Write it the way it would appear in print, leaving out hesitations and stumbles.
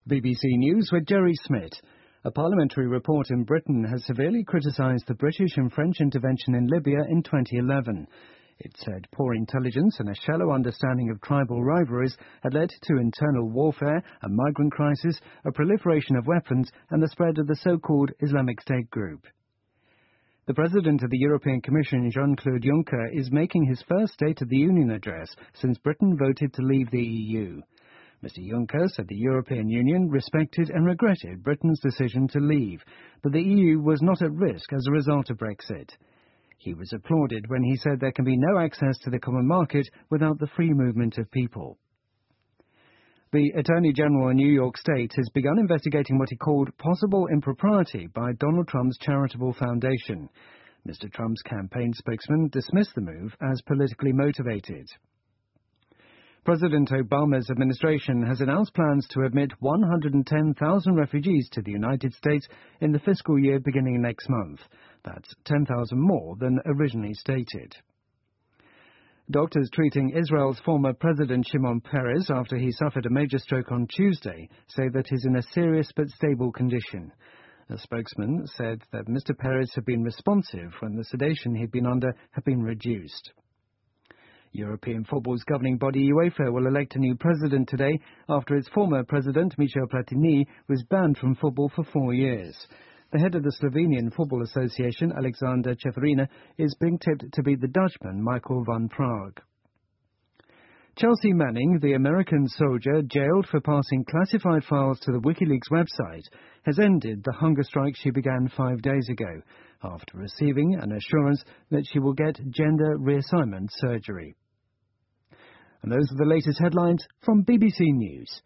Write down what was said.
BBC News with Jerry Smith. A parliamentary report in Britain has severely criticised the British and French intervention in Libya in 2011. It said poor intelligence and a shallow understanding of tribal rivalries had led to internal warfare, a migrant crisis, a proliferation of weapons and the spread of the so-called Islamic State group. The President of the European Commission, Jean-Claude Juncker, is making his first State of the Union address since Britain voted to leave the EU. Mr Juncker said the European Union respected and regretted Britain's decision to leave, but the EU was not at risk as a result of Brexit. He was applauded when he said there can be no access to the common market without the free movement of people. The Attorney General in New York State has begun investigating what he called possible impropriety by Donald Trump's charitable foundation. Mr Trump's campaign spokesman dismissed the move as politically motivated. President Obama's administration has announced plans to admit 110,000 refugees to the United States in the fiscal year beginning next month. That's 10,000 more than originally stated. Doctors treating Israel's former President Shimon Peres after he suffered a major stroke on Tuesday say that he's in a serious but stable condition. A spokesman said that Mr. Peres had been responsive when the sedation he'd been under had been reduced. European football's governing body UEFA will elect a new president today after its former president, Michel Platini, was banned from football for 4 years. The head of the Slovenian Football Association, Alexander Čeferina, is being tipped to beat the Dutchman, Michael van Praag. Chelsea Manning, the American soldier jailed for passing classified files to the WikiLeaks website, has ended the hunger strike she began 5 days ago, after receiving an assurance that she will get gender reassignment surgery. And those are the latest headlines from BBC News.